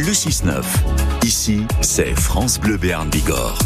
le 6-9. Ici, c'est France Bleu Béarn Bigorre.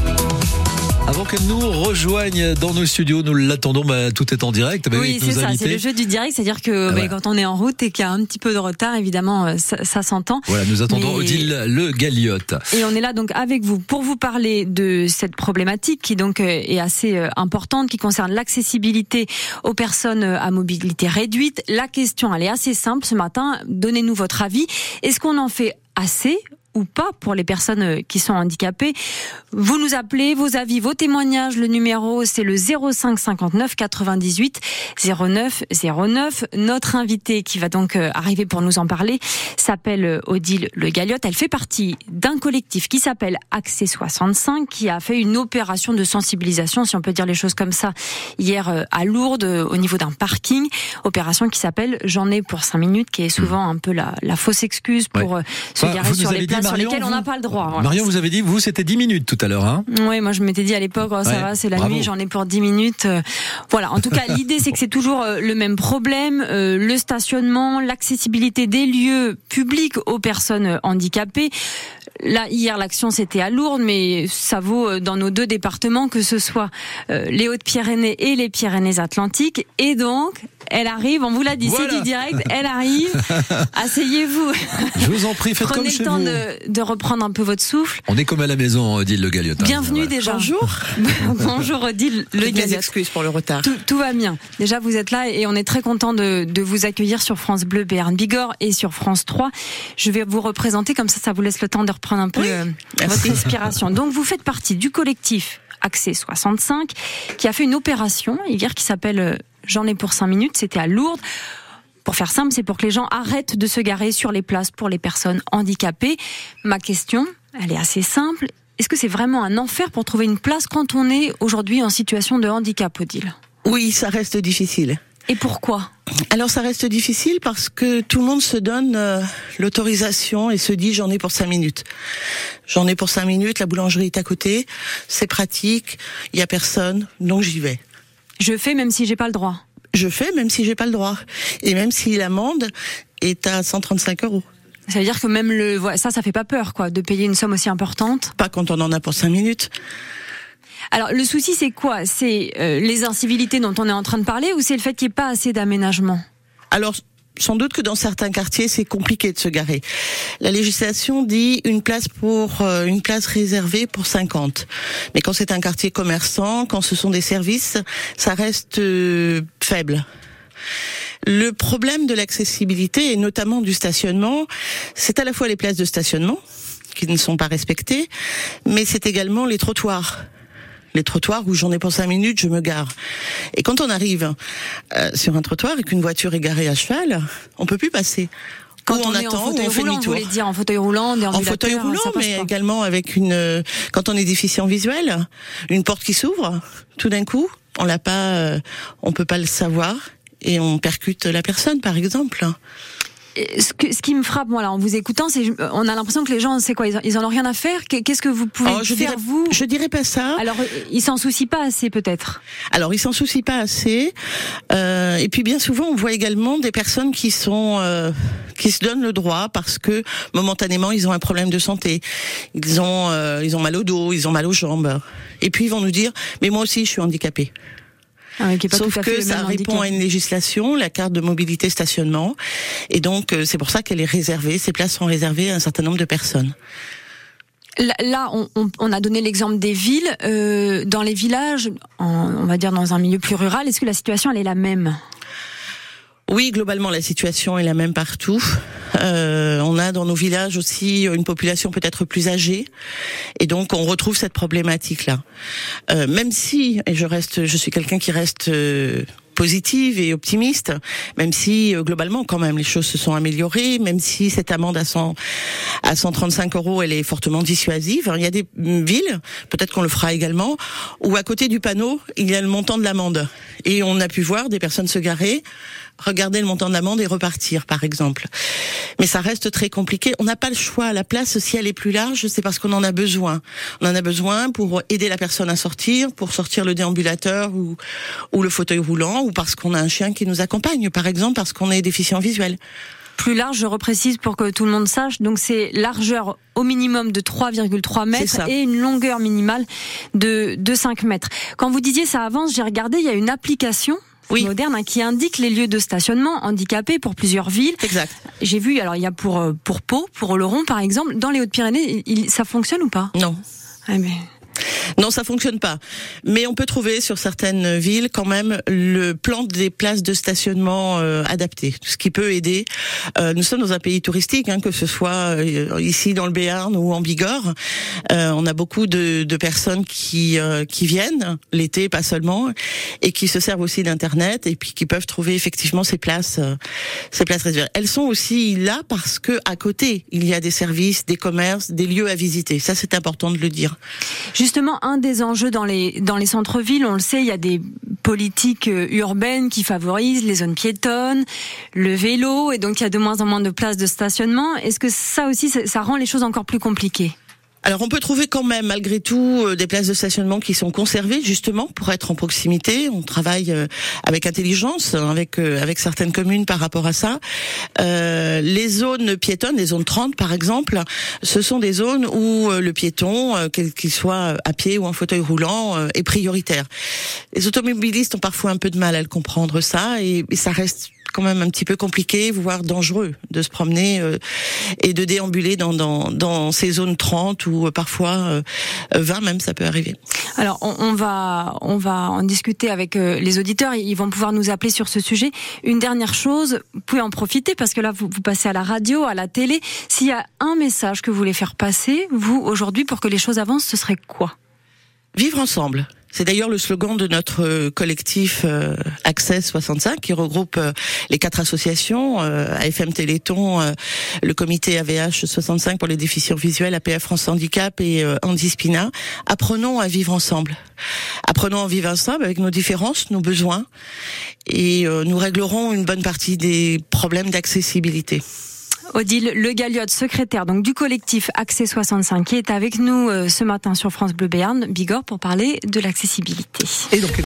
Avant qu'elle nous rejoigne dans nos studios, nous l'attendons, tout est en direct. Oui, c'est ça, c'est le jeu du direct, c'est-à-dire que quand on est en route et qu'il y a un petit peu de retard, évidemment, ça s'entend. Voilà, nous attendons Odile Le Galiote. Et on est là donc avec vous pour vous parler de cette problématique qui donc est assez importante, qui concerne l'accessibilité aux personnes à mobilité réduite. La question, elle est assez simple ce matin. Donnez-nous votre avis. Est-ce qu'on en fait assez ou pas pour les personnes qui sont handicapées? Vous nous appelez, vos avis, vos témoignages. Le numéro, c'est le 05 59 98 09 09. Notre invitée qui va donc arriver pour nous en parler s'appelle Odile Le Galiote. Elle fait partie d'un collectif qui s'appelle Accès 65, qui a fait une opération de sensibilisation, si on peut dire les choses comme ça, hier à Lourdes, au niveau d'un parking. Opération qui s'appelle J'en ai pour 5 minutes, qui est souvent un peu la fausse excuse pour se garer sur les places sur lesquelles on n'a pas le droit. Voilà. Marion, vous avez dit, vous, c'était 10 minutes tout à l'heure, hein? Oui, moi je m'étais dit à l'époque, ça va, c'est la nuit, j'en ai pour 10 minutes. Voilà, en tout cas, l'idée c'est que c'est toujours le même problème, le stationnement, l'accessibilité des lieux publics aux personnes handicapées. Là, hier, l'action c'était à Lourdes, mais ça vaut dans nos deux départements, que ce soit les Hautes-Pyrénées et les Pyrénées-Atlantiques. Et donc, elle arrive, on vous l'a dit, voilà. C'est du direct, elle arrive. Asseyez-vous. Je vous en prie, faites comme chez vous. Prenez le temps de reprendre un peu votre souffle. On est comme à la maison, Odile Le Galiote. Bienvenue déjà. Bonjour. Bonjour Odile Le Galiote. Mes excuses pour le retard. Tout va bien. Déjà, vous êtes là et on est très content de vous accueillir sur France Bleu Béarn Bigorre et sur France 3. Je vais vous représenter, comme ça vous laisse le temps de reprendre un peu votre respiration. Donc, vous faites partie du collectif Accès 65 qui a fait une opération hier qui s'appelle J'en ai pour 5 minutes. C'était à Lourdes. Pour faire simple, c'est pour que les gens arrêtent de se garer sur les places pour les personnes handicapées. Ma question, elle est assez simple. Est-ce que c'est vraiment un enfer pour trouver une place quand on est aujourd'hui en situation de handicap, Odile? Oui, ça reste difficile. Et pourquoi? Alors ça reste difficile parce que tout le monde se donne l'autorisation et se dit j'en ai pour 5 minutes. J'en ai pour 5 minutes, la boulangerie est à côté, c'est pratique, il y a personne, donc j'y vais. Je fais même si j'ai pas le droit. Je fais même si j'ai pas le droit. Et même si l'amende est à 135 €. Ça veut dire que même ça fait pas peur, quoi, de payer une somme aussi importante? Pas quand on en a pour 5 minutes. Alors, le souci, c'est quoi? C'est les incivilités dont on est en train de parler, ou c'est le fait qu'il n'y ait pas assez d'aménagement? Alors, sans doute que dans certains quartiers, c'est compliqué de se garer. La législation dit une place réservée pour 50. Mais quand c'est un quartier commerçant, quand ce sont des services, ça reste faible. Le problème de l'accessibilité, et notamment du stationnement, c'est à la fois les places de stationnement, qui ne sont pas respectées, mais c'est également les trottoirs. Les trottoirs où j'en ai pour 5 minutes, je me gare. Et quand on arrive sur un trottoir et qu'une voiture est garée à cheval, on peut plus passer. Quand on est en fauteuil roulant, vous voulez dire en fauteuil roulant, en fauteuil roulant, mais également avec quand on est déficient visuel, une porte qui s'ouvre, tout d'un coup, on peut pas le savoir et on percute la personne, par exemple. Ce qui me frappe, moi, là, en vous écoutant, on a l'impression que les gens, c'est quoi, ils en ont rien à faire. Qu'est-ce que vous pouvez faire, vous? Je dirais pas ça. Alors, ils s'en soucient pas assez, peut-être. Alors, ils s'en soucient pas assez. Et puis, bien souvent, on voit également des personnes qui se donnent le droit parce que momentanément, ils ont un problème de santé. Ils ont mal au dos, ils ont mal aux jambes. Et puis, ils vont nous dire, mais moi aussi, je suis handicapé. Sauf que ça répond à une législation, la carte de mobilité stationnement, et donc c'est pour ça qu'elle est réservée. Ces places sont réservées à un certain nombre de personnes. Là, on a donné l'exemple des villes. Dans les villages, on va dire dans un milieu plus rural, est-ce que la situation elle est la même? Oui, globalement, la situation est la même partout. On a dans nos villages aussi une population peut-être plus âgée, et donc on retrouve cette problématique-là. Même si, et je suis quelqu'un qui reste positive et optimiste, même si globalement quand même les choses se sont améliorées, même si cette amende à 135 €, elle est fortement dissuasive. Il y a des villes, peut-être qu'on le fera également, où à côté du panneau, il y a le montant de l'amende. Et on a pu voir des personnes se garer, regarder le montant de l'amende et repartir, par exemple. Mais ça reste très compliqué. On n'a pas le choix. La place, si elle est plus large, c'est parce qu'on en a besoin. On en a besoin pour aider la personne à sortir, pour sortir le déambulateur ou le fauteuil roulant, ou parce qu'on a un chien qui nous accompagne, par exemple, parce qu'on est déficient visuel. plus large, je reprécise pour que tout le monde sache. Donc c'est largeur au minimum de 3,3 mètres et une longueur minimale de 5 mètres. Quand vous disiez ça avance, j'ai regardé, il y a une application moderne qui indique les lieux de stationnement handicapés pour plusieurs villes. Exact. J'ai vu, alors il y a pour Pau, pour Oloron par exemple. Dans les Hautes-Pyrénées, ça fonctionne ou pas ? Non. Ah, mais... Non, ça fonctionne pas. Mais on peut trouver sur certaines villes quand même le plan des places de stationnement adaptées, ce qui peut aider. Nous sommes dans un pays touristique, que ce soit ici dans le Béarn ou en Bigorre. On a beaucoup de personnes qui viennent l'été, pas seulement, et qui se servent aussi d'internet et puis qui peuvent trouver effectivement ces places réservées. Elles sont aussi là parce que à côté il y a des services, des commerces, des lieux à visiter. Ça, c'est important de le dire. Justement, un des enjeux dans les centres-villes, on le sait, il y a des politiques urbaines qui favorisent les zones piétonnes, le vélo, et donc il y a de moins en moins de places de stationnement. Est-ce que ça aussi, ça rend les choses encore plus compliquées ? Alors on peut trouver quand même malgré tout des places de stationnement qui sont conservées justement pour être en proximité. On travaille avec intelligence avec certaines communes par rapport à ça. Les zones piétonnes, les zones 30 par exemple, ce sont des zones où le piéton, qu'il soit à pied ou en fauteuil roulant, est prioritaire. Les automobilistes ont parfois un peu de mal à le comprendre ça et ça reste quand même un petit peu compliqué, voire dangereux de se promener et de déambuler dans ces zones 30 ou parfois 20 même, ça peut arriver. Alors on va en discuter avec les auditeurs, ils vont pouvoir nous appeler sur ce sujet. Une dernière chose, vous pouvez en profiter parce que là vous passez à la radio, à la télé. S'il y a un message que vous voulez faire passer, vous aujourd'hui, pour que les choses avancent, ce serait quoi ? Vivre ensemble. C'est d'ailleurs le slogan de notre collectif Access 65 qui regroupe les 4 associations, AFM Téléthon, le comité AVH 65 pour les déficients visuels, APF France Handicap et Handispina. Apprenons à vivre ensemble. Apprenons à vivre ensemble avec nos différences, nos besoins et nous réglerons une bonne partie des problèmes d'accessibilité. Odile Le Galiote, secrétaire donc du collectif Accès 65, qui est avec nous ce matin sur France Bleu Béarn Bigorre pour parler de l'accessibilité. Et donc